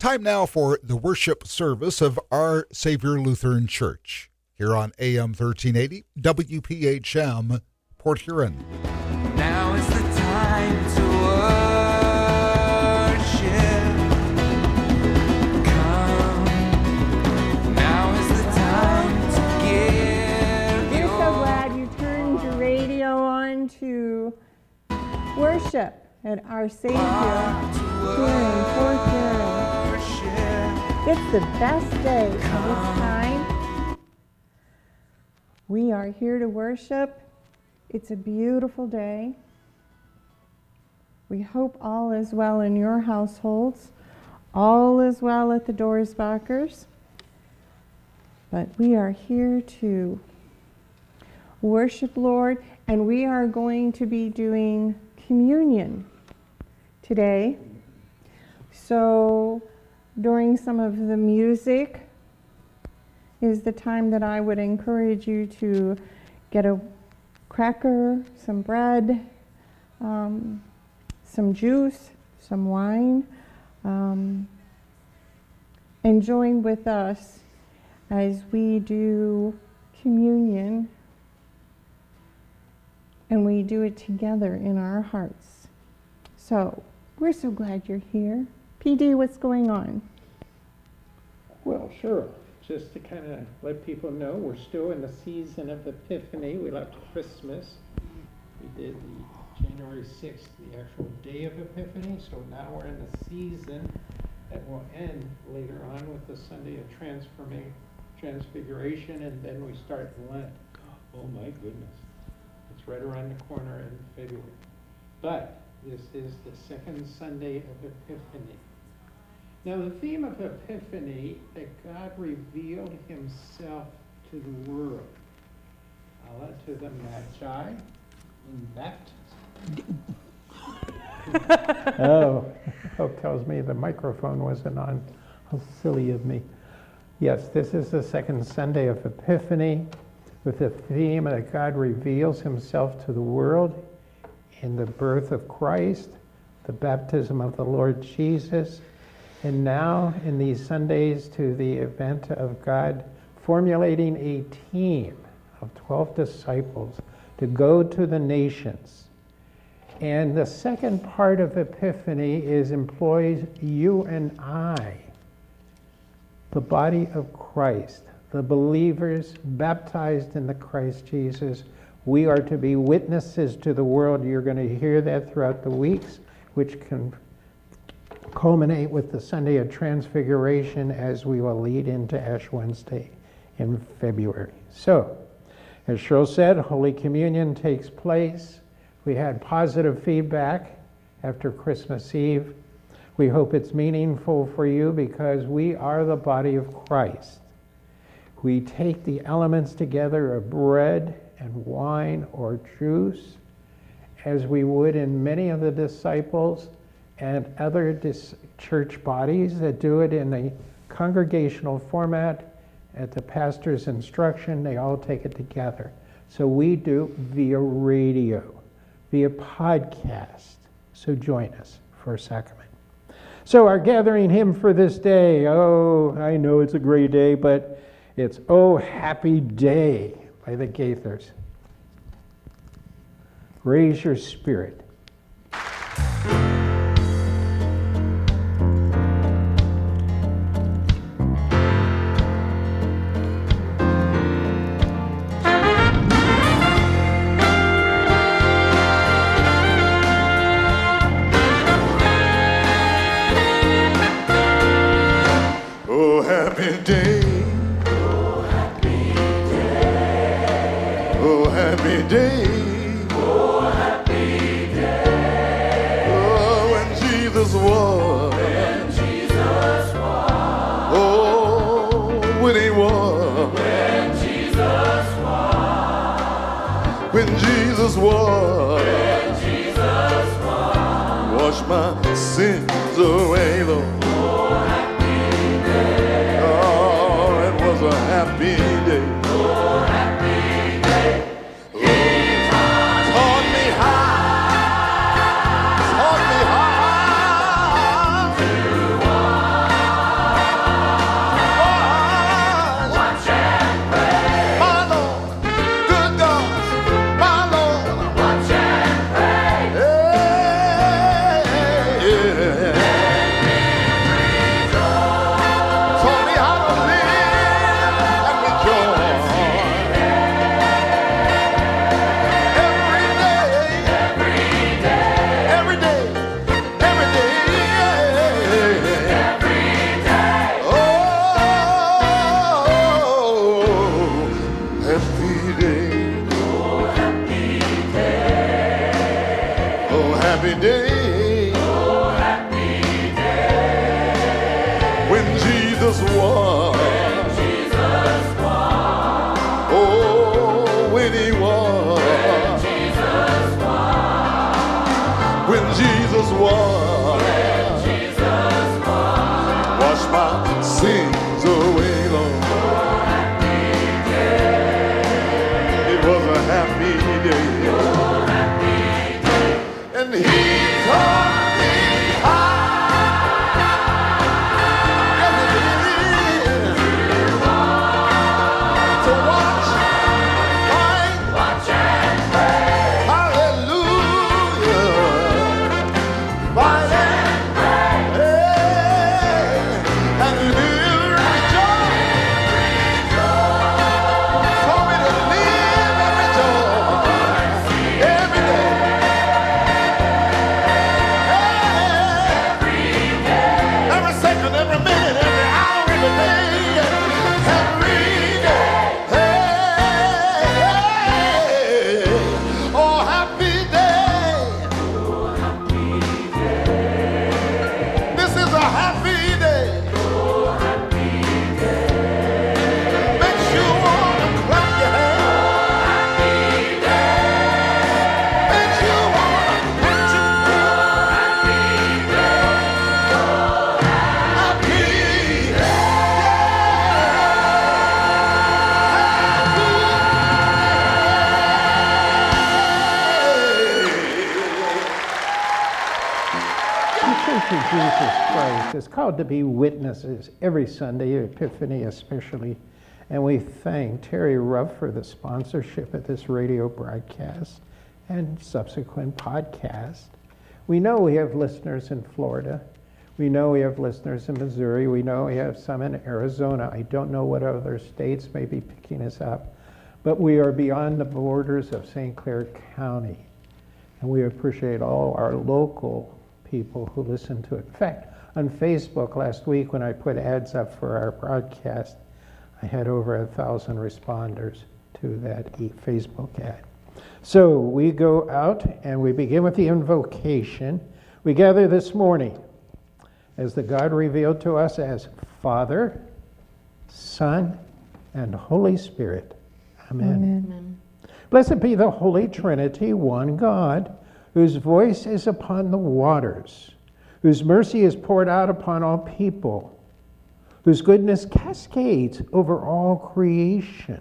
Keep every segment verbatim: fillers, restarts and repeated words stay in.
Time now for the worship service of Our Savior Lutheran Church here on A M thirteen eighty W P H M Port Huron. Now is the time to worship. Come. Now is the time to give. We're so glad you turned your radio on to worship at Our Savior here in Port Huron. It's the best day of its kind. We are here to worship. It's a beautiful day. We hope all is well in your households. All is well at the Dorsbackers. But we are here to worship Lord, and we are going to be doing communion today. So during some of the music is the time that I would encourage you to get a cracker, some bread, um, some juice, some wine, um, and join with us as we do communion, and we do it together in our hearts. So we're so glad you're here. P D, what's going on? Well, sure. Just to kind of let people know, we're still in the season of Epiphany. We left Christmas. We did the January sixth, the actual day of Epiphany. So now we're in the season that will end later on with the Sunday of Transforma- Transfiguration, and then we start Lent. Oh my goodness. It's right around the corner in February. But this is the second Sunday of Epiphany. Now, the theme of Epiphany, that God revealed himself to the world. Allah to the Magi in baptism. Oh, Hope tells me the microphone wasn't on. How silly of me. Yes, this is the second Sunday of Epiphany with the theme that God reveals himself to the world in the birth of Christ, the baptism of the Lord Jesus, and now in these Sundays to the event of God formulating a team of twelve disciples to go to the nations. And the second part of Epiphany is employs you and I, the body of Christ, the believers baptized in the Christ Jesus. We are to be witnesses to the world. You're going to hear that throughout the weeks, which can culminate with the Sunday of Transfiguration as we will lead into Ash Wednesday in February. So, as Cheryl said, Holy Communion takes place. We had positive feedback after Christmas Eve. We hope it's meaningful for you because we are the body of Christ. We take the elements together of bread and wine or juice as we would in many of the disciples and other dis- church bodies that do it in a congregational format at the pastor's instruction. They all take it together. So we do via radio, via podcast. So join us for a sacrament. So our gathering hymn for this day, oh, I know it's a great day, but it's Oh Happy Day by the Gaithers. Raise your spirit. Oh, happy day. Oh, happy day. Oh, happy day. Oh, happy day. Oh, when Jesus was. When Jesus was. Oh, when he was. When Jesus was. When Jesus was. When Jesus was. Wash my sins away, Lord. A happy day. Oh, happy day. He taught me how, taught me how when Jesus won. Oh, when he won. When Jesus won. Wash my sins away, Lord. It was a happy day. And he taught me how and it is to watch, fight, watch and pray. Hallelujah. Fight and pray. And live, rejoice. For me to live and rejoice every day. Every second, every minute, every hour, every day, every day. Hey, oh, happy day. This is a happy day. Makes you wanna clap your hands. Makes you wanna put your happy day. The Church of Jesus Christ is called to be witnesses every Sunday, Epiphany especially. And we thank Terry Ruff for the sponsorship of this radio broadcast and subsequent podcast. We know we have listeners in Florida. We know we have listeners in Missouri. We know we have some in Arizona. I don't know what other states may be picking us up. But we are beyond the borders of Saint Clair County. And we appreciate all our local people who listen to it. In fact, on Facebook last week when I put ads up for our broadcast, I had over a thousand responders to that e- Facebook ad. So we go out and we begin with the invocation. We gather this morning as the God revealed to us as Father, Son, and Holy Spirit. Amen. Amen. Blessed be the Holy Trinity, one God, whose voice is upon the waters, whose mercy is poured out upon all people, whose goodness cascades over all creation.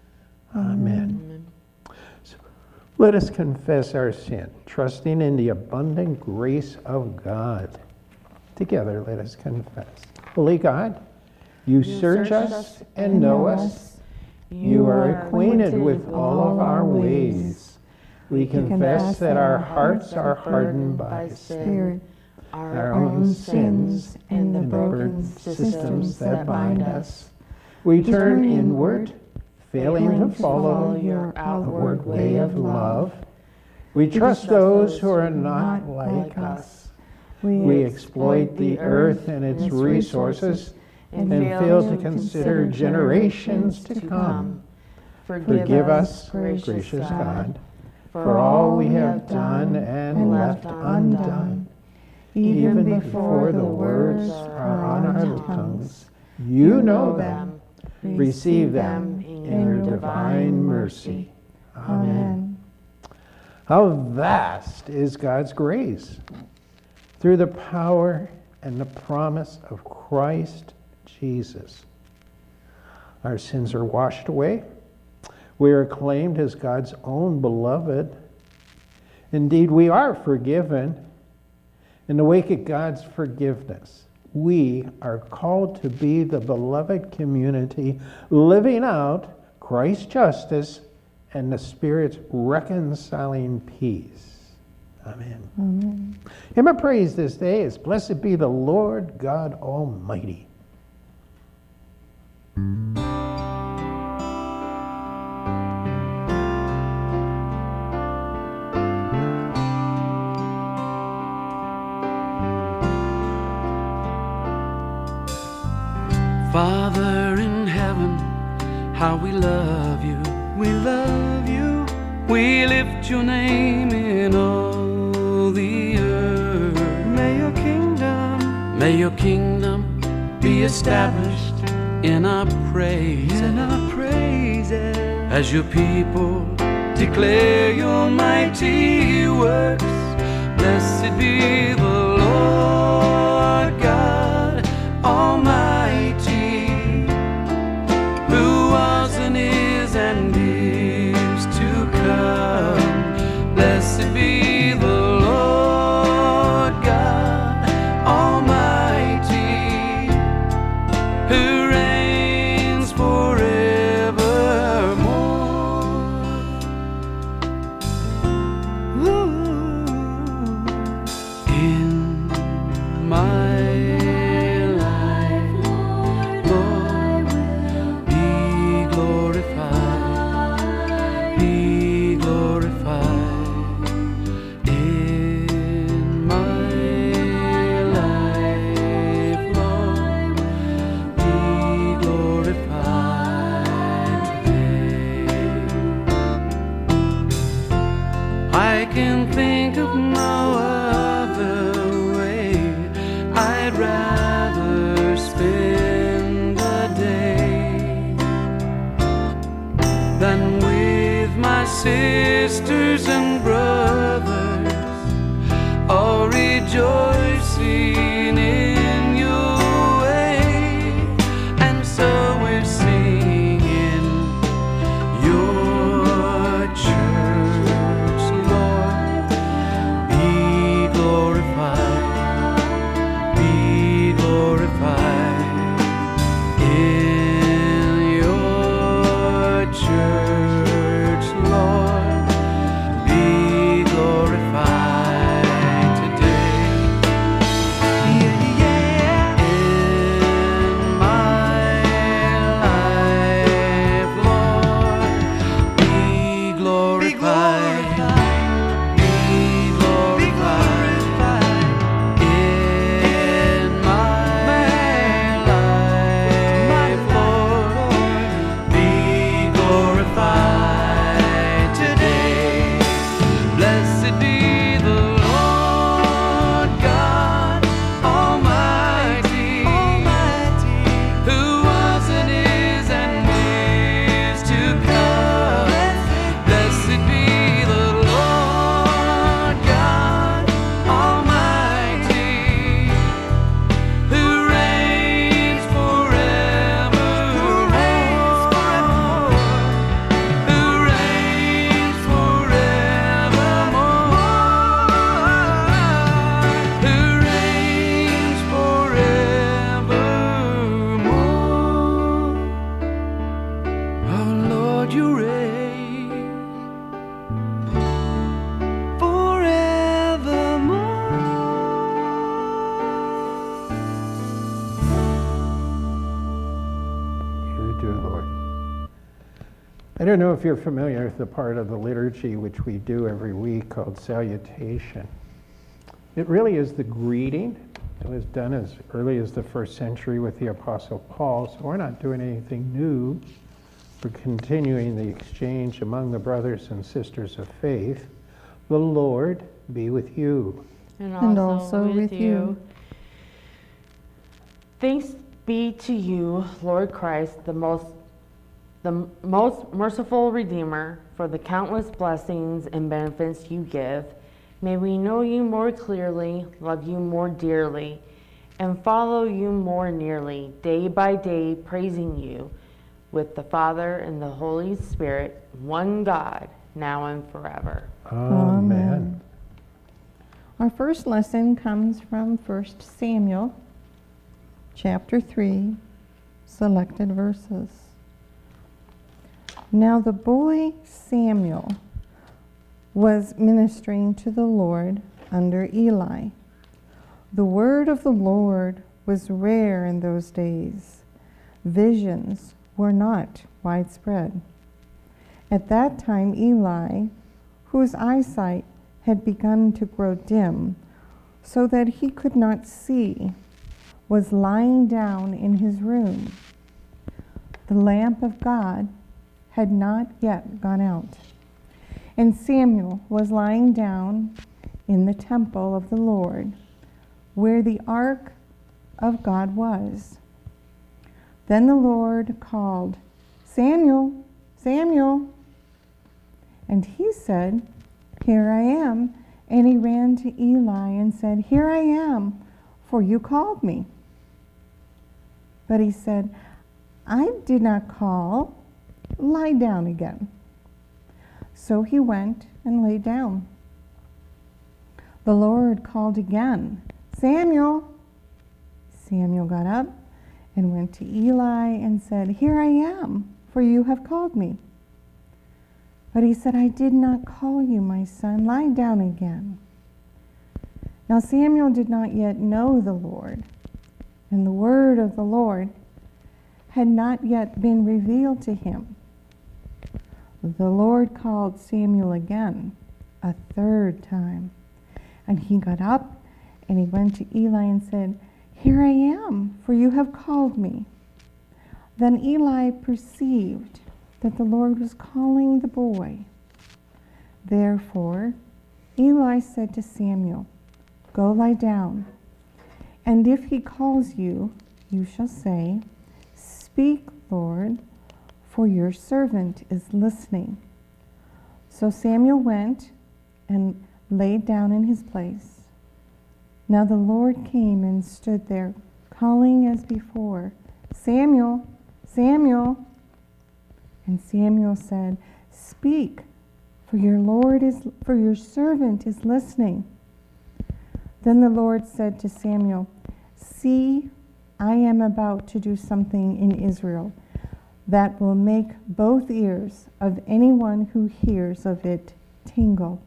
Amen. Amen. So let us confess our sin, trusting in the abundant grace of God. Together, let us confess. Holy God, you, You search us and know us. You are acquainted with all of our ways. We confess that our hearts are hardened by sin, our own sins, and the broken systems that bind us. We turn inward, failing to follow your outward way of love. We trust those who are not like us. We exploit the earth and its resources and fail to consider generations to come. Forgive us, gracious God, for all we have done and left undone. Even before the words are on our tongues, you know them. Receive them in your divine mercy. Amen. How vast is God's grace! Through the power and the promise of Christ Jesus, our sins are washed away. We are claimed as God's own beloved. Indeed, we are forgiven. In the wake of God's forgiveness, we are called to be the beloved community, living out Christ's justice and the Spirit's reconciling peace. Amen. Amen. Hymn of praise this day is Blessed Be the Lord God Almighty. Father in heaven, how we love you, we love you. We lift your name in all the earth. May your kingdom, may your kingdom be be established in our praise, in our praises, as your people declare your mighty works. Blessed be the Lord God Almighty, who was and is and is to come. Blessed be the Lord God Almighty, who reigns forevermore. Ooh. In my life, Lord, be glorified, be glorified. In my life, Lord, be glorified today. I can think of no other way. I'd rather spend the day than with my sisters and brothers, all rejoicing in your way. And so we're singing your church, Lord, be glorified, be glorified in your church, Lord, be glorified today. Yeah, yeah. In my life, Lord, be glorified, be glorified. In my life, Lord, be glorified today. Blessed be the Lord God Almighty, who was and is and is to come. Blessed be the Lord God Almighty, who reigns forevermore, who reigns forevermore, who reigns forevermore. Oh Lord, you reign forevermore. You do, Lord. I don't know if you're familiar with the part of the liturgy which we do every week called salutation. It really is the greeting. It was done as early as the first century with the Apostle Paul, so we're not doing anything new. We're continuing the exchange among the brothers and sisters of faith. The Lord be with you. And And also, also with with you. you. Thanks be to you, Lord Christ, the most the m- most merciful Redeemer, for the countless blessings and benefits you give. May we know you more clearly, love you more dearly, and follow you more nearly, day by day, praising you with the Father and the Holy Spirit, one God, now and forever. Amen. Our first lesson comes from First Samuel, chapter three, selected verses. Now the boy Samuel was ministering to the Lord under Eli. The word of the Lord was rare in those days. Visions were not widespread. At that time, Eli, whose eyesight had begun to grow dim so that he could not see, was lying down in his room. The lamp of God had not yet gone out, and Samuel was lying down in the temple of the Lord, where the ark of God was. Then the Lord called, Samuel, Samuel. And he said, Here I am. And he ran to Eli and said, Here I am, for you called me. But he said, I did not call. Lie down again. So he went and lay down. The Lord called again, Samuel. Samuel got up and went to Eli and said, Here I am, for you have called me. But he said, I did not call you, my son. Lie down again. Now Samuel did not yet know the Lord, and the word of the Lord had not yet been revealed to him. The Lord called Samuel again, a third time. And he got up and he went to Eli and said, Here I am, for you have called me. Then Eli perceived that the Lord was calling the boy. Therefore, Eli said to Samuel, Go lie down, and if he calls you, you shall say, Speak, Lord, for your servant is listening. So Samuel went and laid down in his place. Now the Lord came and stood there, calling as before, Samuel, Samuel. And Samuel said, Speak, for your Lord is for your servant is listening. Then the Lord said to Samuel, See, I am about to do something in Israel that will make both ears of anyone who hears of it tingle.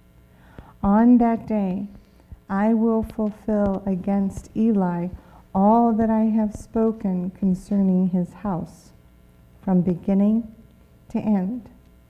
On that day, I will fulfill against Eli all that I have spoken concerning his house, from beginning to end.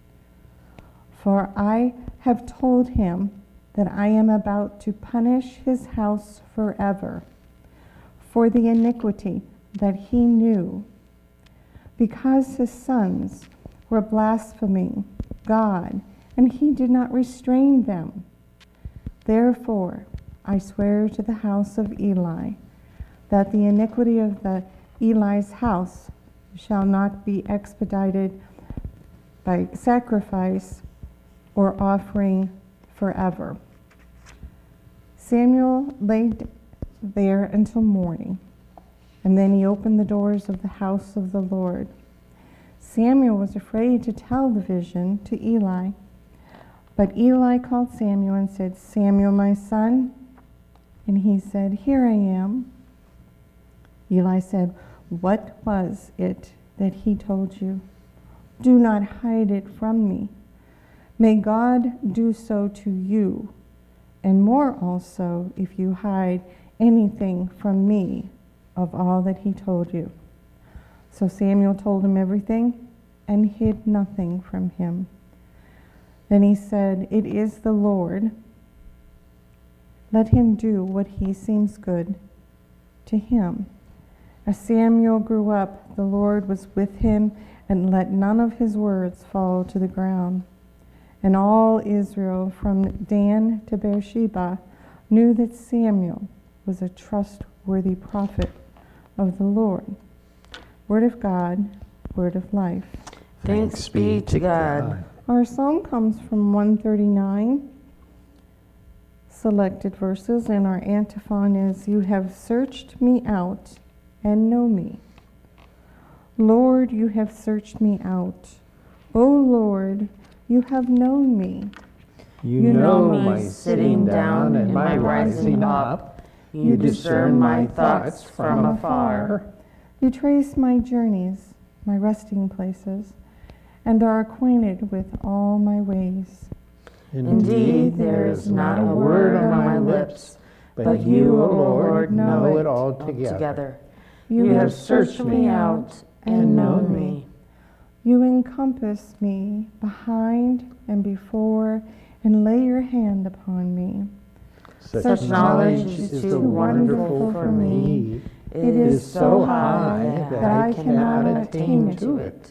For I have told him that I am about to punish his house forever for the iniquity that he knew, because his sons were blaspheming God, and he did not restrain them. Therefore, I swear to the house of Eli that the iniquity of the Eli's house shall not be expedited by sacrifice or offering forever. Samuel lay there until morning, and then he opened the doors of the house of the Lord. Samuel was afraid to tell the vision to Eli, but Eli called Samuel and said, Samuel, my son. And he said, Here I am. Eli said, What was it that he told you? Do not hide it from me. May God do so to you, and more also if you hide anything from me of all that he told you. So Samuel told him everything and hid nothing from him. Then he said, It is the Lord. Let him do what he seems good to him. As Samuel grew up, the Lord was with him and let none of his words fall to the ground. And all Israel, from Dan to Beersheba, knew that Samuel was a trustworthy prophet of the Lord. Word of God, word of life. Thanks be to God. Our psalm comes from one thirty-nine, selected verses, and our antiphon is, You have searched me out and know me. Lord, you have searched me out. O Lord, you have known me. You, You know know my me sitting down and my rising up. You discern my thoughts from afar. You trace my journeys, my resting places, and are acquainted with all my ways. Indeed, there is not a word on my lips, but you, O Lord, know it altogether. You have searched me out and known me. You encompass me behind and before, and lay your hand upon me. Such, Such knowledge is too wonderful for me. It is so high that I cannot attain to it.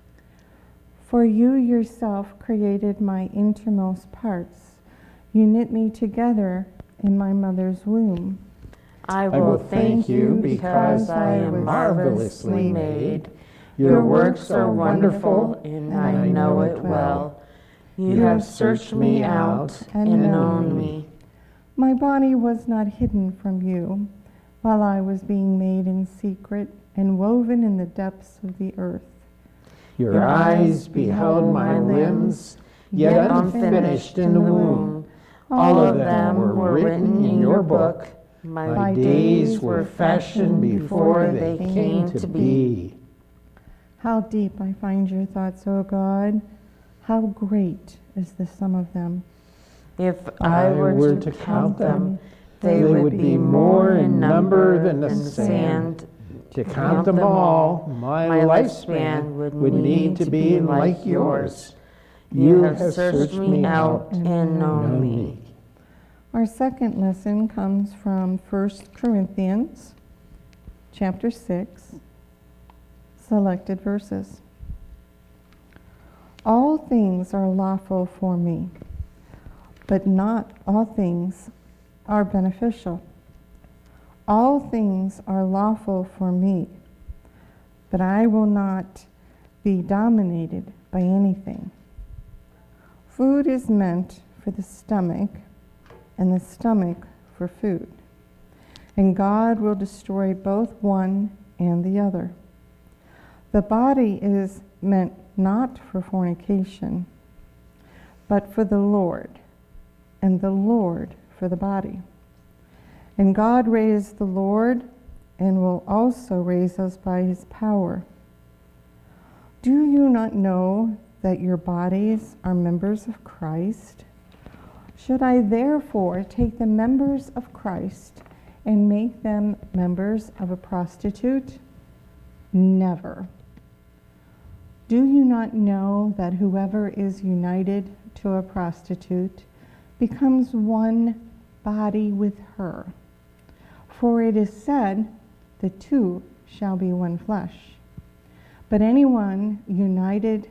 For you yourself created my innermost parts. You knit me together in my mother's womb. I will thank you because I am marvelously made. Your works are wonderful, and I know it well. You have searched me out and known me. My body was not hidden from you while I was being made in secret and woven in the depths of the earth. Your eyes beheld my limbs, yet unfinished in the womb. All of them were written in your book. My days were fashioned before they came to be. How deep I find your thoughts, O God. How great is the sum of them. If I were to count them, they would be more in number than the sand. To count them all, my lifespan would need to be like yours. You have searched me out and known me. Our second lesson comes from First Corinthians chapter six, selected verses. All things are lawful for me, but not all things are beneficial. All things are lawful for me, but I will not be dominated by anything. Food is meant for the stomach, and the stomach for food. And God will destroy both one and the other. The body is meant not for fornication, but for the Lord, and the Lord for the body. And God raised the Lord, and will also raise us by his power. Do you not know that your bodies are members of Christ? Should I therefore take the members of Christ and make them members of a prostitute? Never. Do you not know that whoever is united to a prostitute becomes one body with her? For it is said, the two shall be one flesh. But anyone united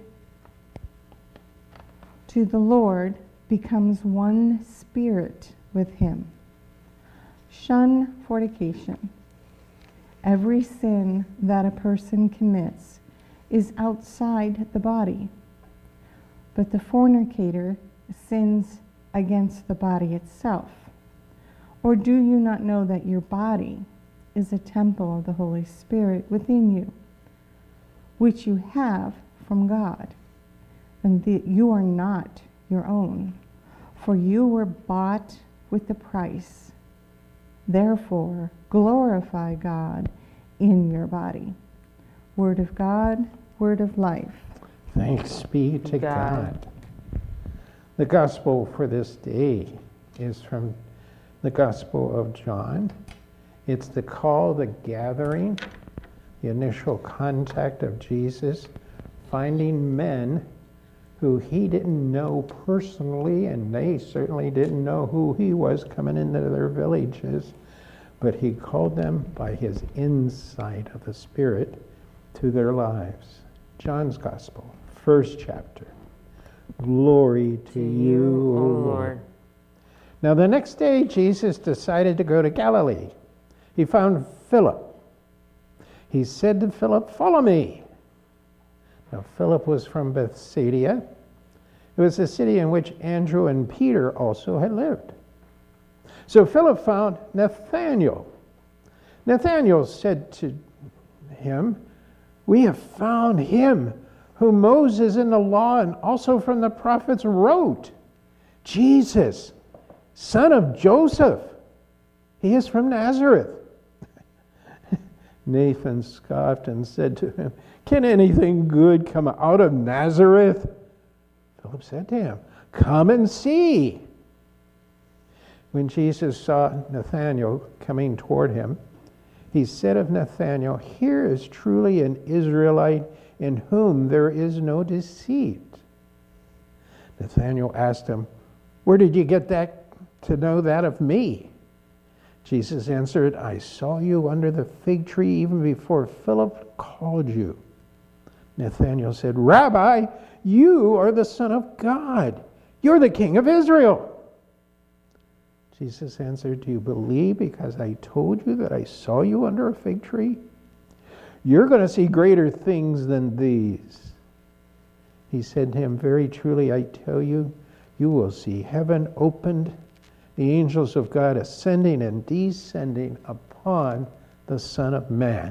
to the Lord becomes one spirit with him. Shun fornication. Every sin that a person commits is outside the body, but the fornicator sins against the body itself. Or do you not know that your body is a temple of the Holy Spirit within you, which you have from God, and that you are not your own, for you were bought with a price. Therefore, glorify God in your body. Word of God, word of life. Thanks be to God. God. The gospel for this day is from the Gospel of John. It's the call, the gathering, the initial contact of Jesus, finding men who he didn't know personally, and they certainly didn't know who he was coming into their villages, but he called them by his insight of the Spirit to their lives. John's Gospel, first chapter. Glory to, to you, O Lord. Lord. Now the next day, Jesus decided to go to Galilee. He found Philip. He said to Philip, "Follow me." Now Philip was from Bethsaida. It was the city in which Andrew and Peter also had lived. So Philip found Nathanael. Nathanael said to him, "We have found him whom Moses in the law and also from the prophets wrote, Jesus, son of Joseph. He is from Nazareth." Nathan scoffed and said to him, "Can anything good come out of Nazareth?" Philip said to him, "Come and see." When Jesus saw Nathanael coming toward him, he said of Nathanael, "Here is truly an Israelite in whom there is no deceit." Nathanael asked him, "Where did you get that to know that of me?" Jesus answered, "I saw you under the fig tree even before Philip called you." Nathanael said, "Rabbi, you are the Son of God. You're the King of Israel." Jesus answered, do you believe because I told you that I saw you under a fig tree? You're going to see greater things than these. He said to him, very truly I tell you, you will see heaven opened, the angels of God ascending and descending upon the Son of Man.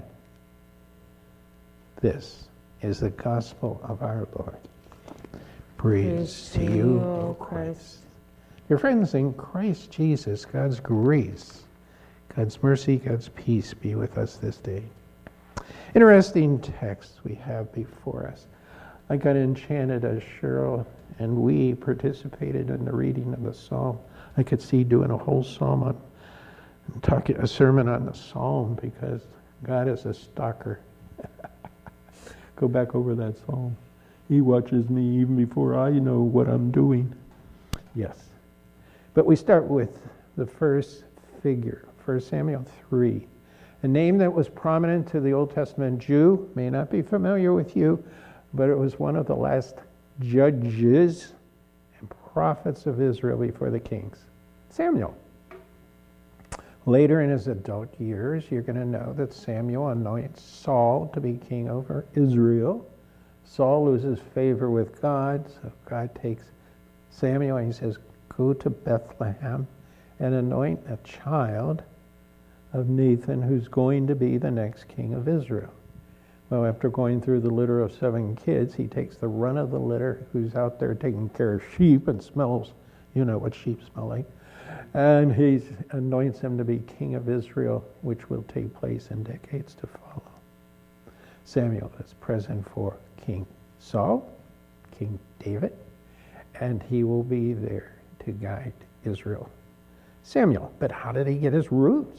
This is the gospel of our Lord. Praise, Praise to you, O Christ. Christ. Dear friends, in Christ Jesus, God's grace, God's mercy, God's peace be with us this day. Interesting text we have before us. I got enchanted as Cheryl and we participated in the reading of the psalm. I could see doing a whole psalm on, talking a sermon on the psalm because God is a stalker. Go back over that psalm. He watches me even before I know what I'm doing. Yes. But we start with the first figure, First Samuel three. A name that was prominent to the Old Testament Jew, may not be familiar with you, but it was one of the last judges and prophets of Israel before the kings. Samuel. Later in his adult years, you're going to know that Samuel anoints Saul to be king over Israel. Saul loses favor with God, so God takes Samuel and he says, go to Bethlehem and anoint a child of Nathan who's going to be the next king of Israel. Well, after going through the litter of seven kids, he takes the run of the litter who's out there taking care of sheep and smells, you know what sheep smell like, and he anoints him to be king of Israel, which will take place in decades to follow. Samuel is present for King Saul, King David, and he will be there to guide Israel. Samuel, but how did he get his roots?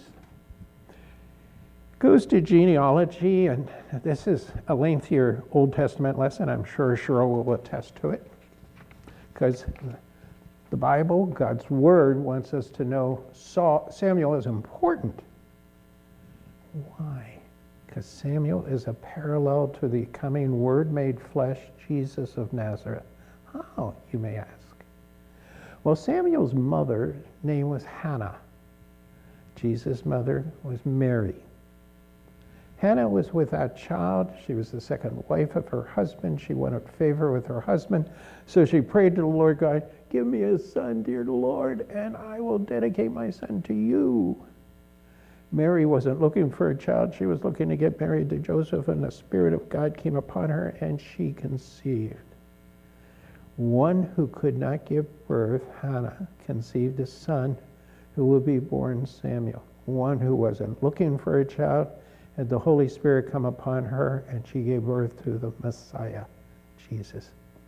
Goes to genealogy, and this is a lengthier Old Testament lesson. I'm sure Cheryl will attest to it. Because the Bible, God's Word, wants us to know Saul, Samuel is important. Why? Because Samuel is a parallel to the coming Word-made flesh, Jesus of Nazareth. How, you may ask? Well, Samuel's mother's name was Hannah. Jesus' mother was Mary. Hannah was without child. She was the second wife of her husband. She wanted favor with her husband. So she prayed to the Lord God, give me a son, dear Lord, and I will dedicate my son to you. Mary wasn't looking for a child. She was looking to get married to Joseph, and the Spirit of God came upon her, and she conceived. One who could not give birth, Hannah, conceived a son who would be born Samuel. One who wasn't looking for a child, had the Holy Spirit come upon her, and she gave birth to the Messiah, Jesus.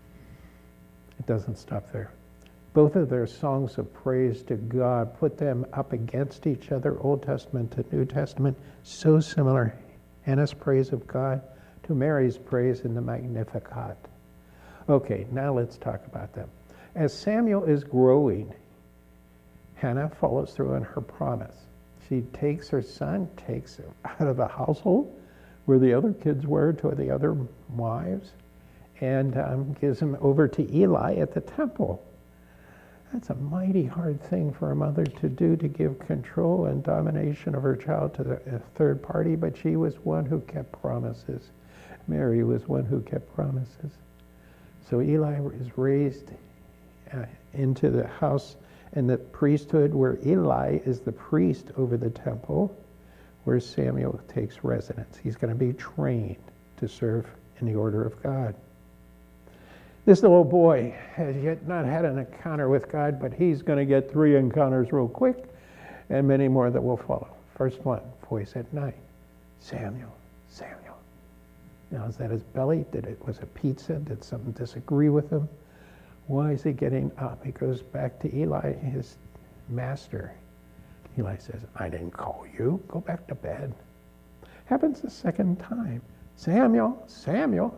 It doesn't stop there. Both of their songs of praise to God put them up against each other, Old Testament to New Testament, so similar. Hannah's praise of God to Mary's praise in the Magnificat. Okay, now let's talk about them. As Samuel is growing, Hannah follows through on her promise. She takes her son, takes him out of the household where the other kids were to the other wives, and um, gives him over to Eli at the temple. That's a mighty hard thing for a mother to do, to give control and domination of her child to the, a third party, but she was one who kept promises. Mary was one who kept promises. So Eli is raised uh, into the house and the priesthood where Eli is the priest over the temple, where Samuel takes residence. He's going to be trained to serve in the order of God. This little boy has yet not had an encounter with God, but he's going to get three encounters real quick, and many more that will follow. First one, voice at night. Samuel, Samuel. Now, is that his belly? Did it was it pizza? Did something disagree with him? Why is he getting up? He goes back to Eli, his master. Eli says, I didn't call you. Go back to bed. Happens the second time. Samuel, Samuel.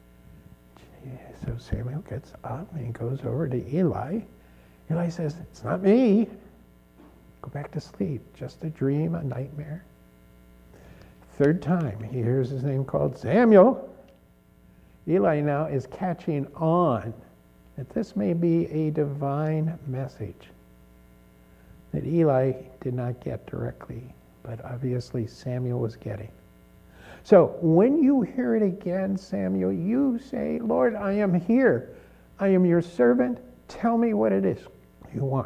So Samuel gets up and he goes over to Eli. Eli says, it's not me. Go back to sleep. Just a dream, a nightmare. Third time, he hears his name called Samuel. Eli now is catching on that this may be a divine message. that Eli did not get directly, but obviously Samuel was getting. So when you hear it again, Samuel, you say, Lord, I am here. I am your servant. Tell me what it is you want.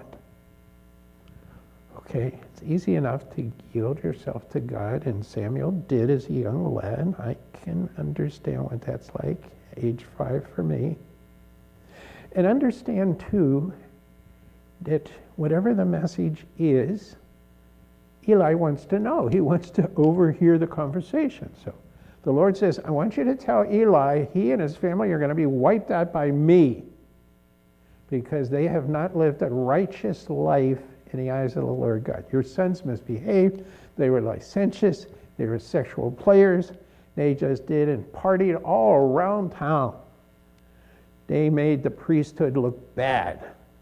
Okay, it's easy enough to yield yourself to God, and Samuel did as a young lad. I can understand what that's like, age five for me. And understand, too, that whatever the message is, Eli wants to know. He wants to overhear the conversation. So the Lord says, I want you to tell Eli he and his family are going to be wiped out by me because they have not lived a righteous life in the eyes of the Lord God. Your sons misbehaved. They were licentious. They were sexual players. They just did and partied all around town. They made the priesthood look bad.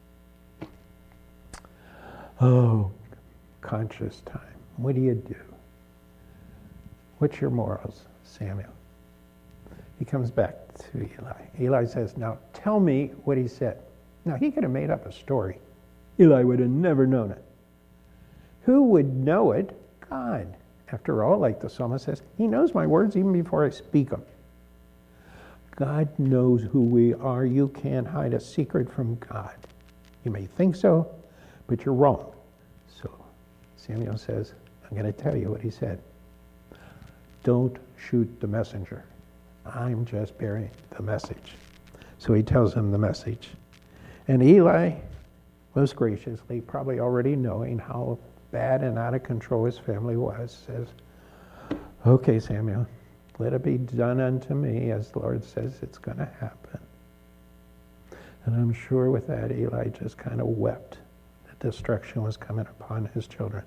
Oh, conscious time. What do you do? What's your morals, Samuel? He comes back to Eli. Eli says, now tell me what he said. Now, he could have made up a story. Eli would have never known it. Who would know it? God. After all, like the psalmist says, he knows my words even before I speak them. God knows who we are. You can't hide a secret from God. You may think so, but you're wrong. So Samuel says, I'm going to tell you what he said. Don't shoot the messenger. I'm just bearing the message. So he tells him the message. And Eli, most graciously, probably already knowing how bad and out of control his family was, says, okay, Samuel, let it be done unto me as the Lord says it's going to happen. And I'm sure with that, Eli just kind of wept that destruction was coming upon his children.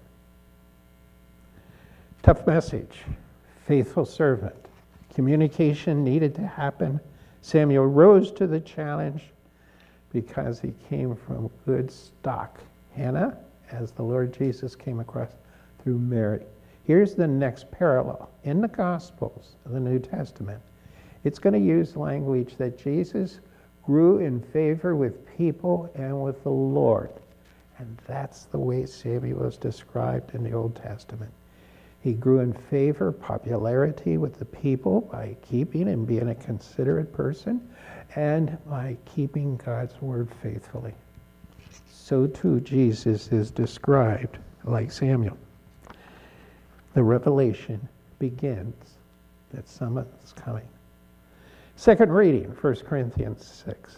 Tough message. Faithful servant. Communication needed to happen. Samuel rose to the challenge because he came from good stock. Hannah, as the Lord Jesus came across through Mary. Here's the next parallel. In the Gospels of the New Testament, it's going to use language that Jesus grew in favor with people and with the Lord. And that's the way Samuel is described in the Old Testament. He grew in favor, popularity with the people by keeping and being a considerate person and by keeping God's word faithfully. So too Jesus is described like Samuel. The revelation begins that someone is coming. Second reading, First Corinthians six.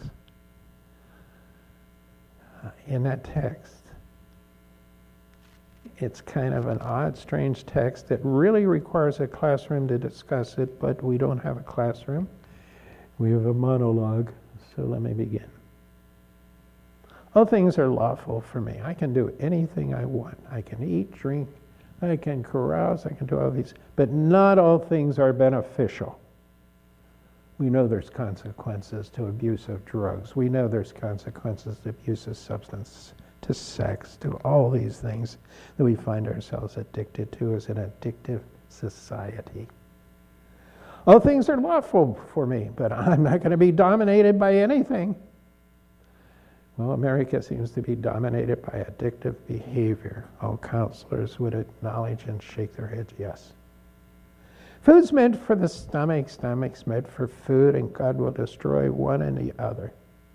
Uh, in that text, it's kind of an odd, strange text that really requires a classroom to discuss it, but we don't have a classroom. We have a monologue, so let me begin. All things are lawful for me. I can do anything I want. I can eat, drink, I can carouse, I can do all these, but not all things are beneficial. We know there's consequences to abuse of drugs. We know there's consequences to abuse of substance, to sex, to all these things that we find ourselves addicted to as an addictive society. All things are lawful for me, but I'm not going to be dominated by anything. Well, America seems to be dominated by addictive behavior. All counselors would acknowledge and shake their heads, yes. Food's meant for the stomach, stomach's meant for food, and God will destroy one and the other.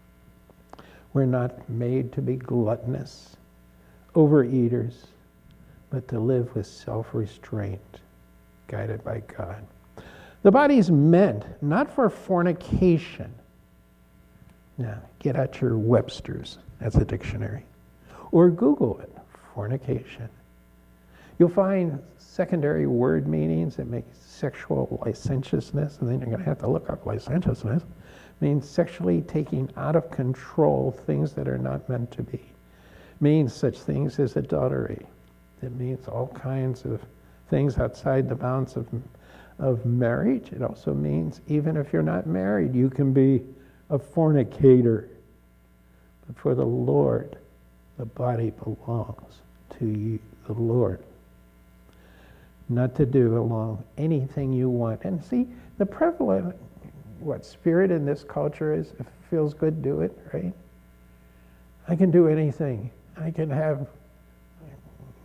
We're not made to be gluttonous, overeaters, but to live with self-restraint, guided by God. The body's meant not for fornication. Now, get out your Webster's, that's a dictionary, or Google it, fornication. You'll find secondary word meanings that make sexual licentiousness, and then you're going to have to look up licentiousness. It means sexually taking out of control things that are not meant to be. It means such things as adultery. It means all kinds of things outside the bounds of, of marriage. It also means even if you're not married, you can be a fornicator. But for the Lord, the body belongs to you, the Lord. Not to do along anything you want. And see, the prevalent what spirit in this culture is, if it feels good, do it, right? I can do anything. I can have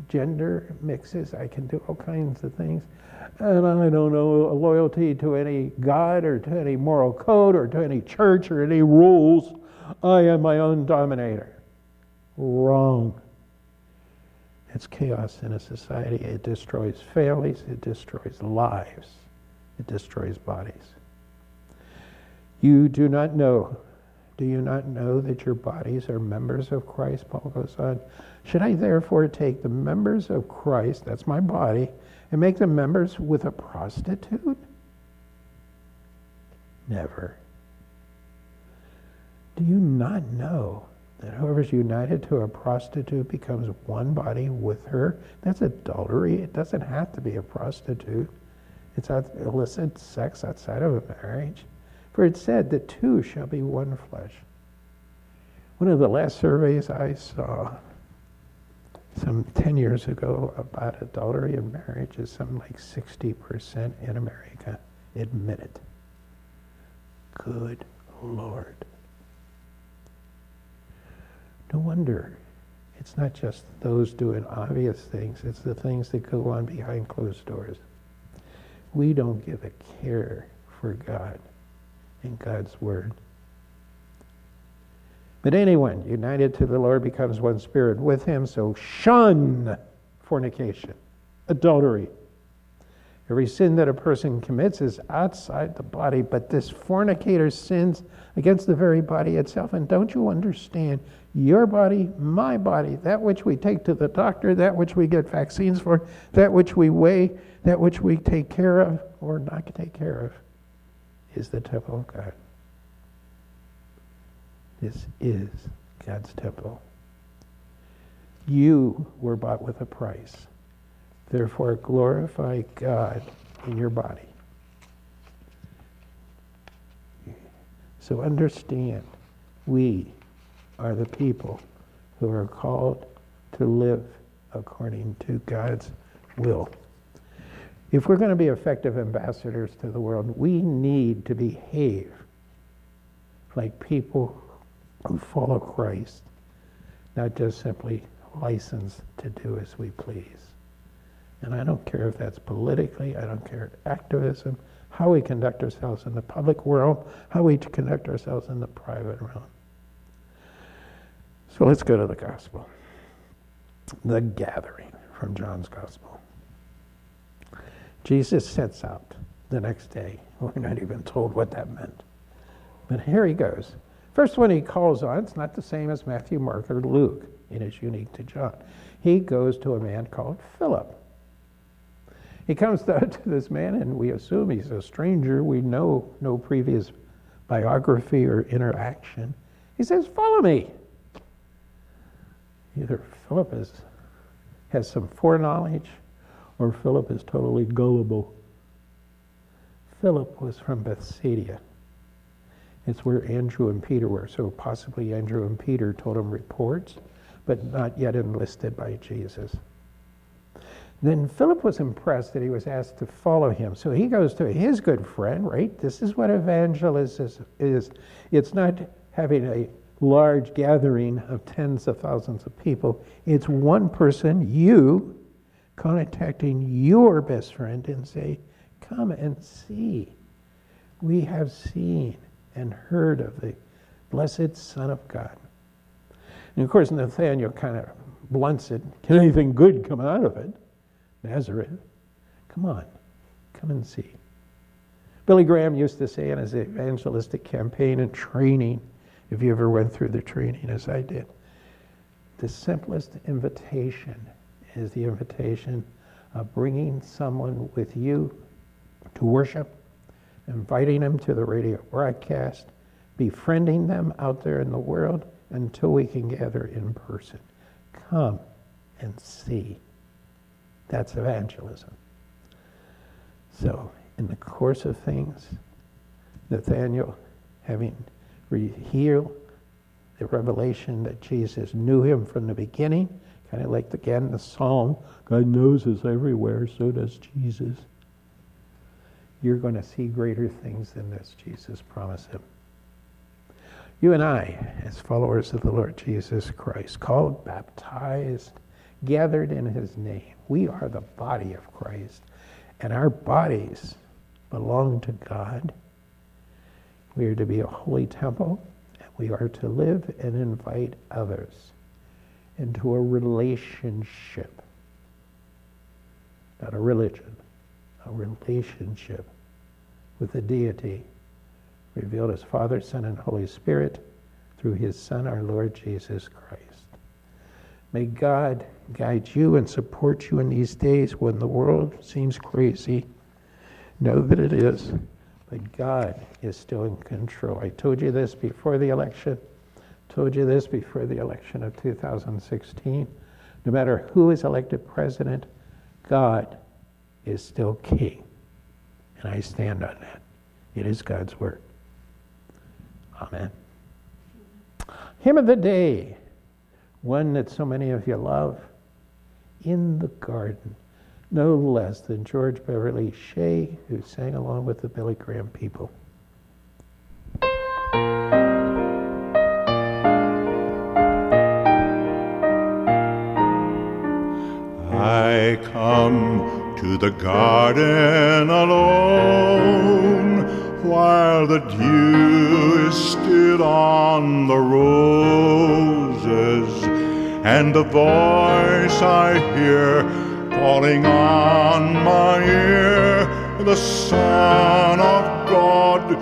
gender mixes. I can do all kinds of things. And I don't know loyalty to any God or to any moral code or to any church or any rules. I am my own dominator. Wrong. It's chaos in a society. It destroys families. It destroys lives. It destroys bodies. You do not know. Do you not know that your bodies are members of Christ? Paul goes on. Should I therefore take the members of Christ, that's my body, and make them members with a prostitute? Never. Do you not know that whoever is united to a prostitute becomes one body with her? That's adultery. It doesn't have to be a prostitute. It's illicit sex outside of a marriage. For it said, the two shall be one flesh. One of the last surveys I saw some ten years ago about adultery in marriage is something like sixty percent in America admit it. Good Lord. No wonder it's not just those doing obvious things, it's the things that go on behind closed doors. We don't give a care for God and God's Word. But anyone united to the Lord becomes one spirit with Him, so shun fornication, adultery. Every sin that a person commits is outside the body, but this fornicator sins against the very body itself. And don't you understand? Your body, my body, that which we take to the doctor, that which we get vaccines for, that which we weigh, that which we take care of or not take care of, is the temple of God. This is God's temple. You were bought with a price. Therefore, glorify God in your body. So understand, we are the people who are called to live according to God's will. If we're going to be effective ambassadors to the world, we need to behave like people who follow Christ, not just simply licensed to do as we please. And I don't care if that's politically, I don't care activism, how we conduct ourselves in the public world, how we conduct ourselves in the private realm. So let's go to the gospel. The gathering from John's gospel. Jesus sets out the next day. We're not even told what that meant. But here he goes. First one he calls on, it's not the same as Matthew, Mark, or Luke. It is unique to John. He goes to a man called Philip. He comes to, to this man, and we assume he's a stranger. We know no previous biography or interaction. He says, follow me. Either Philip is, has some foreknowledge, or Philip is totally gullible. Philip was from Bethsaida. It's where Andrew and Peter were. So possibly Andrew and Peter told him reports, but not yet enlisted by Jesus. Then Philip was impressed that he was asked to follow him. So he goes to his good friend, right? This is what evangelism is. It's not having a large gathering of tens of thousands of people. It's one person, you, contacting your best friend and say, come and see. We have seen and heard of the blessed Son of God. And of course, Nathanael kind of blunts it. Can anything good come out of it? Nazareth. Come on, come and see. Billy Graham used to say in his evangelistic campaign and training, if you ever went through the training as I did, the simplest invitation is the invitation of bringing someone with you to worship, inviting them to the radio broadcast, befriending them out there in the world until we can gather in person. Come and see. That's evangelism. So, in the course of things, Nathanael, having revealed the revelation that Jesus knew him from the beginning, kind of like, again, the psalm, God knows us everywhere, so does Jesus. You're going to see greater things than this, Jesus promised him. You and I, as followers of the Lord Jesus Christ, called, baptized, gathered in his name. We are the body of Christ, and our bodies belong to God. We are to be a holy temple, and we are to live and invite others into a relationship, not a religion, a relationship with the deity revealed as Father, Son, and Holy Spirit through his Son, our Lord Jesus Christ. May God guide you and support you in these days when the world seems crazy. Know that it is, but God is still in control. I told you this before the election, told you this before the election of two thousand sixteen. No matter who is elected president, God is still king. And I stand on that. It is God's word. Amen. Hymn of the day, one that so many of you love, In the Garden, no less than George Beverly Shea, who sang along with the Billy Graham people. I come to the garden alone, while the dew is still on the roses, and the voice I hear falling on my ear, the Son of God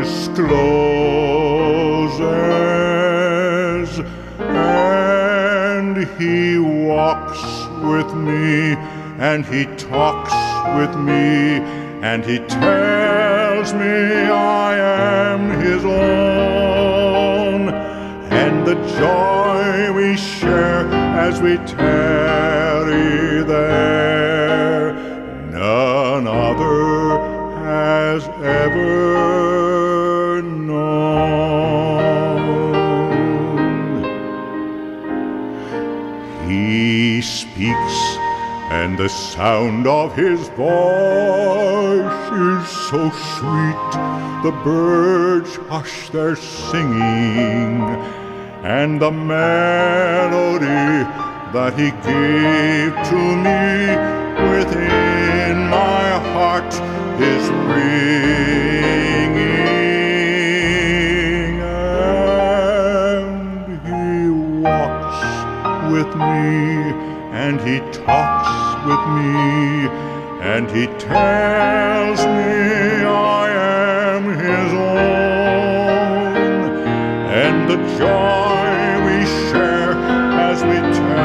discloses, and he walks with me, and he talks with me, and he tells me I am his own, and the joy we share as we tarry there, none other has ever known. He speaks, and the sound of his voice is so sweet, the birds hush their singing, and the melody that he gave to me within my heart is ringing, and he walks with me, and he talks with me, and he tells me I am his own, and the joy we share as we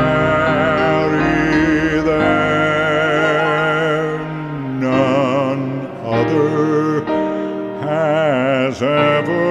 tarry there, none other has ever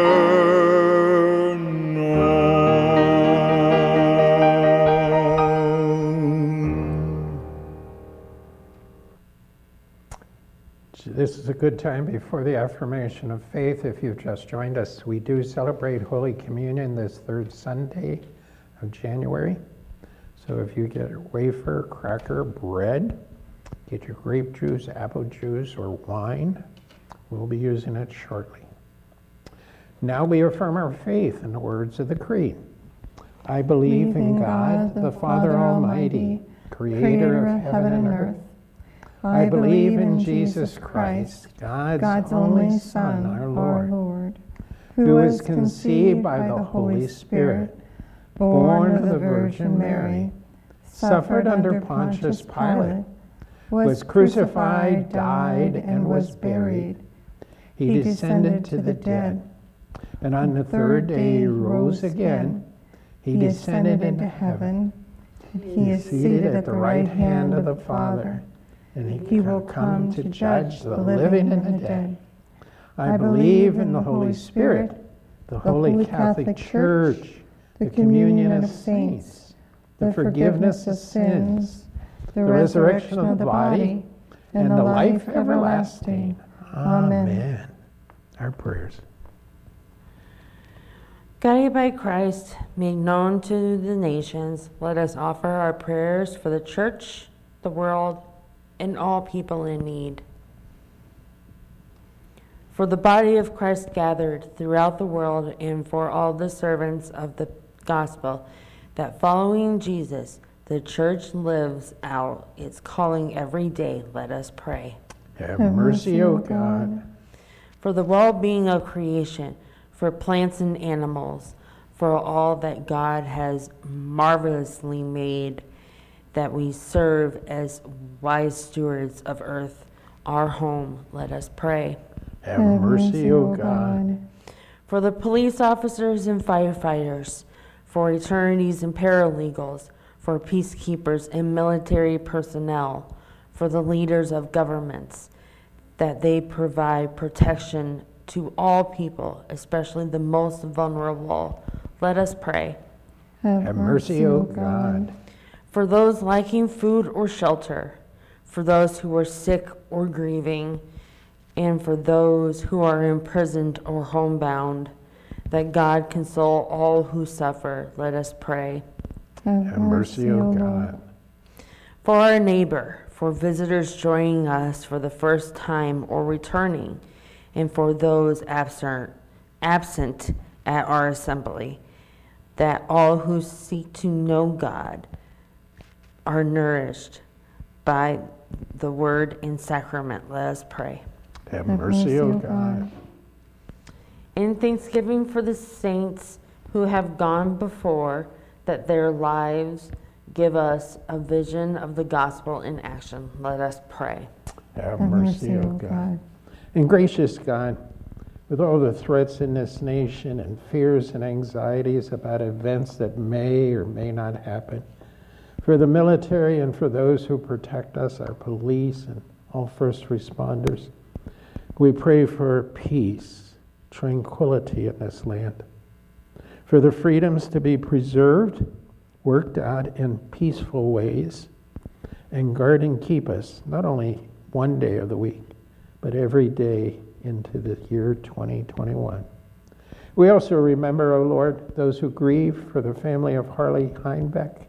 This is a good time before the affirmation of faith. If you've just joined us, we do celebrate Holy Communion this third Sunday of January. So if you get a wafer, cracker, bread, get your grape juice, apple juice, or wine. We'll be using it shortly. Now we affirm our faith in the words of the Creed. I believe, believe in God, God the Father Almighty, Creator, Creator of heaven and earth. I believe in Jesus Christ, God's, God's only Son, our Lord, our Lord, who was conceived by the Holy Spirit, born of the Virgin Mary, suffered under Pontius Pilate, was crucified, died, and was buried. He descended to the dead, and on the third day he rose again. He descended into heaven. He is seated at the right hand of the Father, and he, he will come to judge the living and the dead. I believe in the Holy Spirit, the Holy Catholic Church, the communion of saints, the forgiveness of sins, the resurrection of the body, and the life everlasting. Amen. Our prayers. Guided by Christ, made known to the nations, let us offer our prayers for the church, the world, and all people in need. For the body of Christ gathered throughout the world, and for all the servants of the gospel, that following Jesus the church lives out its calling every day. Let us pray. Have mercy, O God. For the well-being of creation, for plants and animals, for all that God has marvelously made, that we serve as wise stewards of earth, our home. Let us pray. Have mercy, O God. For the police officers and firefighters, for attorneys and paralegals, for peacekeepers and military personnel, for the leaders of governments, that they provide protection to all people, especially the most vulnerable. Let us pray. Have mercy, O God. For those lacking food or shelter, for those who are sick or grieving, and for those who are imprisoned or homebound, that God console all who suffer. Let us pray. Have mercy, O God. For our neighbor, for visitors joining us for the first time or returning, and for those absent, absent at our assembly, that all who seek to know God are nourished by the word and sacrament. Let us pray. Have mercy, O God. In thanksgiving for the saints who have gone before, that their lives give us a vision of the gospel in action. Let us pray. Have mercy, O God. And gracious God, with all the threats in this nation and fears and anxieties about events that may or may not happen, for the military and for those who protect us, our police and all first responders, we pray for peace, tranquility in this land, for the freedoms to be preserved, worked out in peaceful ways, and guard and keep us not only one day of the week, but every day into the year twenty twenty-one. We also remember, O Lord, those who grieve for the family of Harley Heinbeck,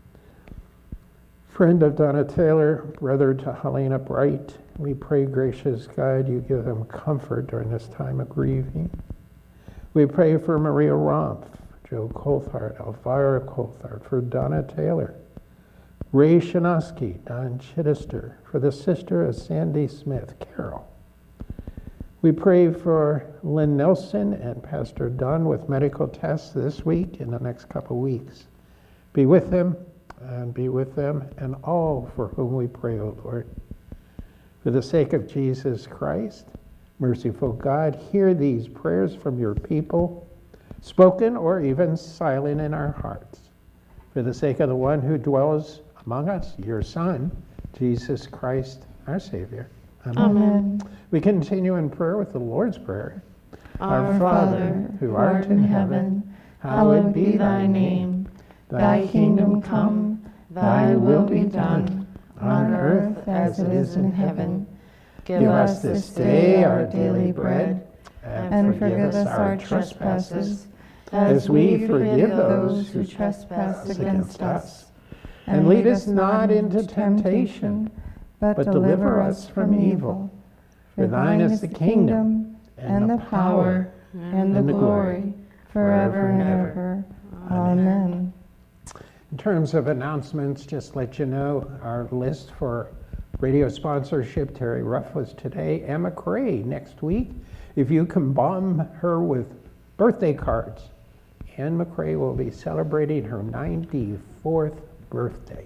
friend of Donna Taylor, brother to Helena Bright. We pray, gracious God, you give them comfort during this time of grieving. We pray for Maria Romph, Joe Coulthard, Elvira Coulthard, for Donna Taylor, Ray Shinosky, Don Chittister, for the sister of Sandy Smith, Carol. We pray for Lynn Nelson and Pastor Dunn with medical tests this week and the next couple weeks. Be with them and be with them and all for whom we pray, O Lord. For the sake of Jesus Christ, merciful God, hear these prayers from your people, spoken or even silent in our hearts. For the sake of the one who dwells among us, your Son, Jesus Christ, our Savior. Amen. Amen. We continue in prayer with the Lord's Prayer. Our Father, who art in heaven, hallowed be thy name. Thy kingdom come, thy will be done, on earth as it is in heaven. Give us this day our daily bread, and forgive us our trespasses, as we forgive those who trespass against us. And lead us not into temptation, but deliver us from evil. For thine is the kingdom, and the power, and the glory, forever and ever. Amen. In terms of announcements, just let you know, our list for radio sponsorship, Terry Ruff was today, Emma Cray next week. If you can bomb her with birthday cards, Anne McCrae will be celebrating her ninety-fourth birthday.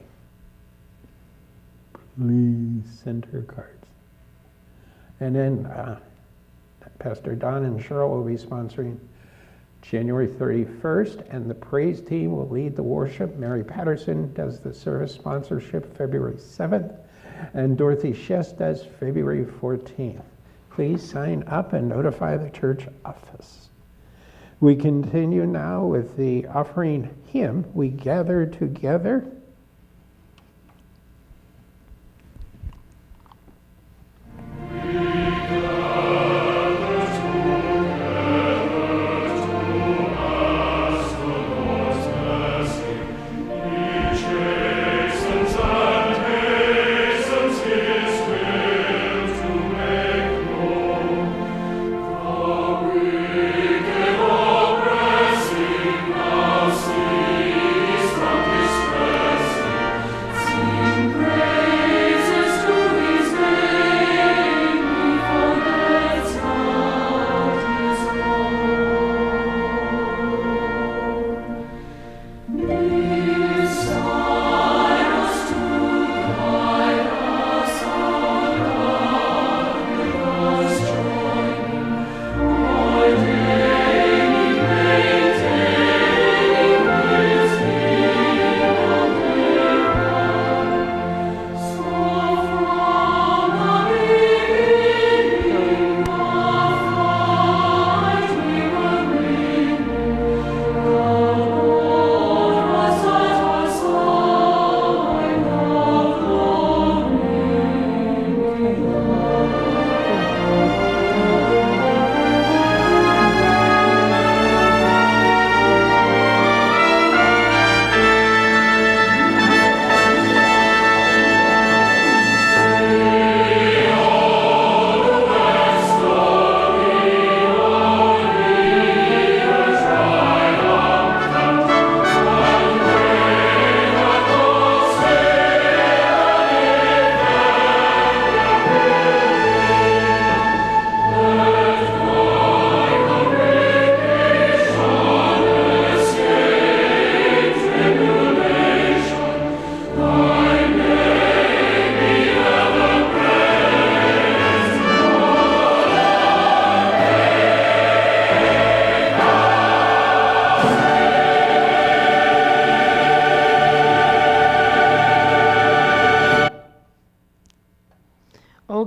Please send her cards. And then uh, Pastor Don and Cheryl will be sponsoring January thirty-first, and the praise team will lead the worship. Mary Patterson does the service sponsorship February seventh, and Dorothy Shess does February fourteenth. Please sign up and notify the church office. We continue now with the offering hymn, We Gather Together. Now cease from distress.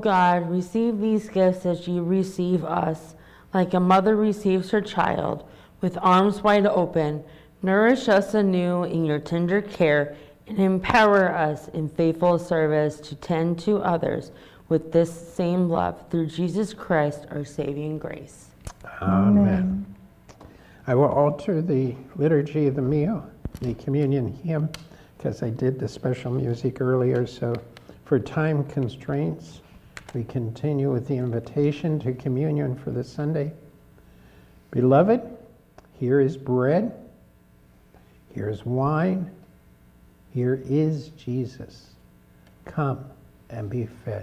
God, receive these gifts as you receive us, like a mother receives her child, with arms wide open. Nourish us anew in your tender care, and empower us in faithful service to tend to others with this same love, through Jesus Christ, our saving grace. Amen. Amen. I will alter the liturgy of the meal, the communion hymn, because I did the special music earlier. So for time constraints, we continue with the invitation to communion for the Sunday. Beloved, here is bread, here is wine, here is Jesus. Come and be fed.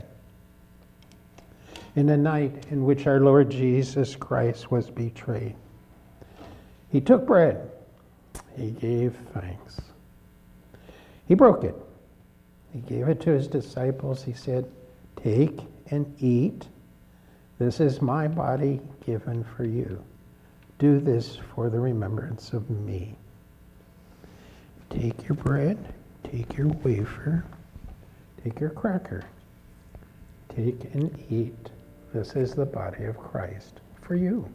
In the night in which our Lord Jesus Christ was betrayed, he took bread, he gave thanks. He broke it. He gave it to his disciples. He said, "Take and eat. This is my body given for you. Do this for the remembrance of me." Take your bread, take your wafer, take your cracker, take and eat. This is the body of Christ for you.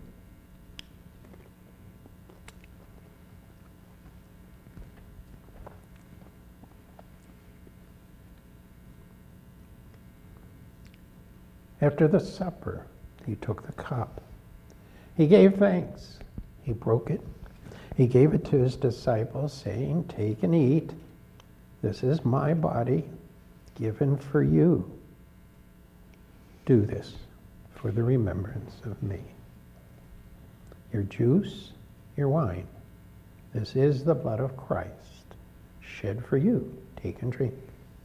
After the supper, he took the cup. He gave thanks. He broke it. He gave it to his disciples, saying, "Take and eat. This is my body given for you. Do this for the remembrance of me." Your juice, your wine. This is the blood of Christ, shed for you. Take and drink.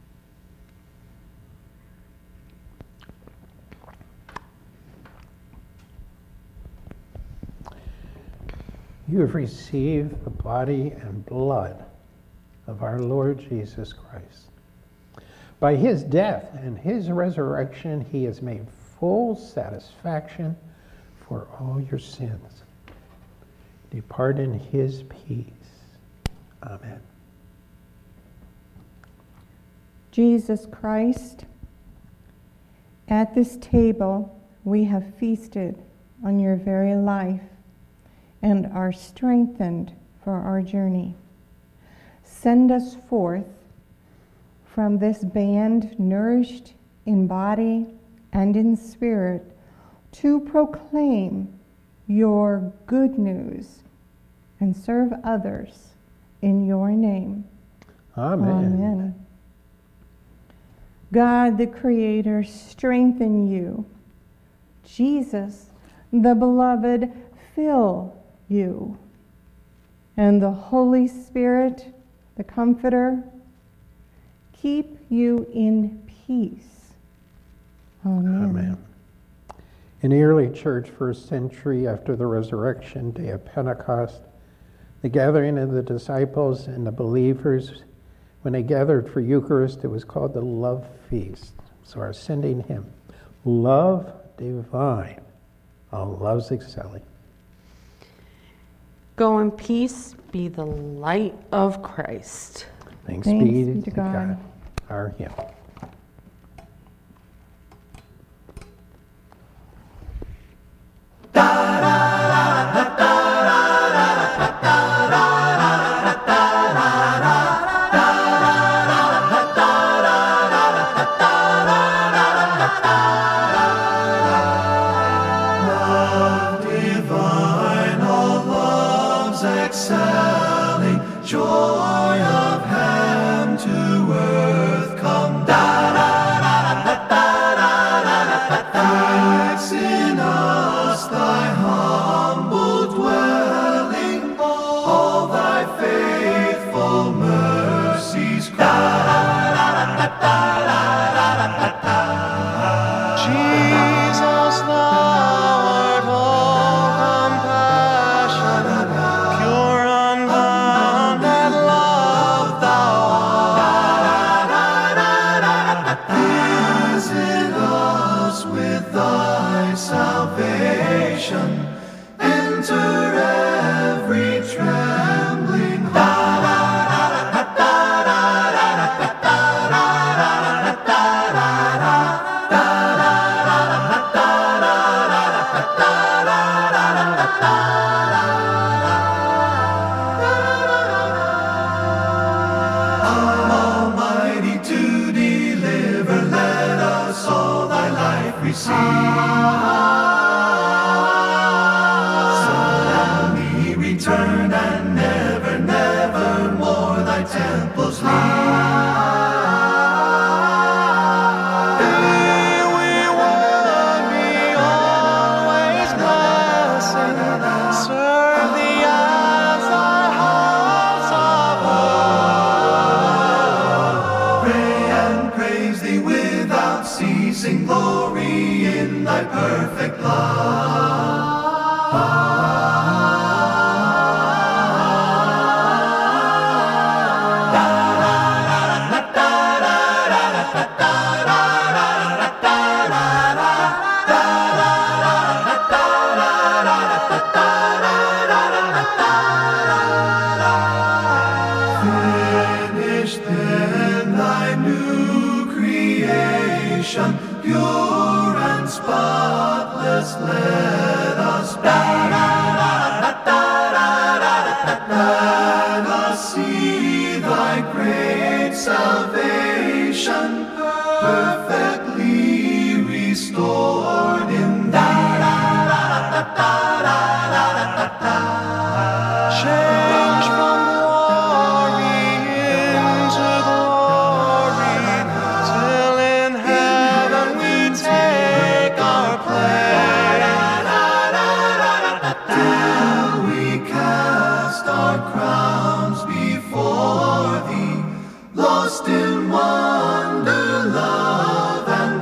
You have received the body and blood of our Lord Jesus Christ. By his death and his resurrection, he has made full satisfaction for all your sins. Depart in his peace. Amen. Jesus Christ, at this table we have feasted on your very life and are strengthened for our journey. Send us forth from this band, nourished in body and in spirit, to proclaim your good news and serve others in your name. Amen. Amen. God the Creator strengthen you. Jesus the Beloved fill you. And the Holy Spirit, the Comforter, keep you in peace. Amen. Amen. In the early church, first century after the resurrection, day of Pentecost, the gathering of the disciples and the believers, when they gathered for Eucharist, it was called the Love Feast. So our sending hymn, Love Divine, all loves excelling. Go in peace, be the light of Christ. Thanks, Thanks be, be to to God. God. Our hymn. Love divine, all loves excelling, joy of heaven to earth come. Da da da da da da da da. Fix in us thy humble dwelling, all thy faithful mercies crown. Jesus, thou art all compassion, pure, unbounded love thou art. Visit us with thy salvation, enter every trembling heart. Da da da da da da da da da da da da. Almighty to deliver, let us all thy life receive. Suddenly return and never, never more thy temples leave. Ceasing glory in thy perfect Finish then thy new creation, pure and spotless, let us be. Let us see thy great salvation, perfectly restored in thee. Change from glory into glory, till in heaven we take our place. Till we cast our crowns before thee, lost in wonder, love, and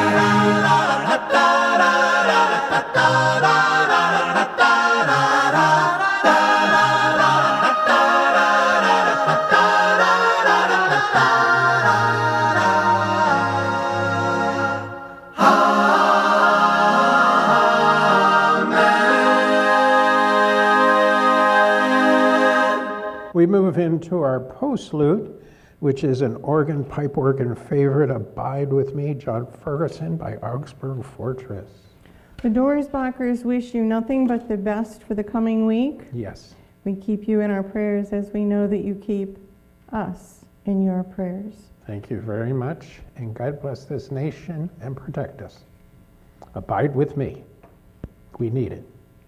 We move into our postlude, which is an organ, pipe organ favorite, Abide With Me, John Ferguson by Augsburg Fortress. The Dorsbachers wish you nothing but the best for the coming week. Yes. We keep you in our prayers as we know that you keep us in your prayers. Thank you very much, and God bless this nation and protect us. Abide with me. We need it.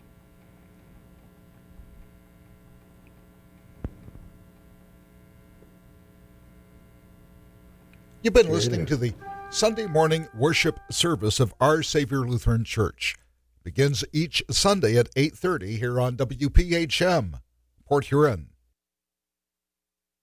You've been listening to the Sunday morning worship service of Our Savior Lutheran Church. Begins each Sunday at eight thirty here on W P H M, Port Huron.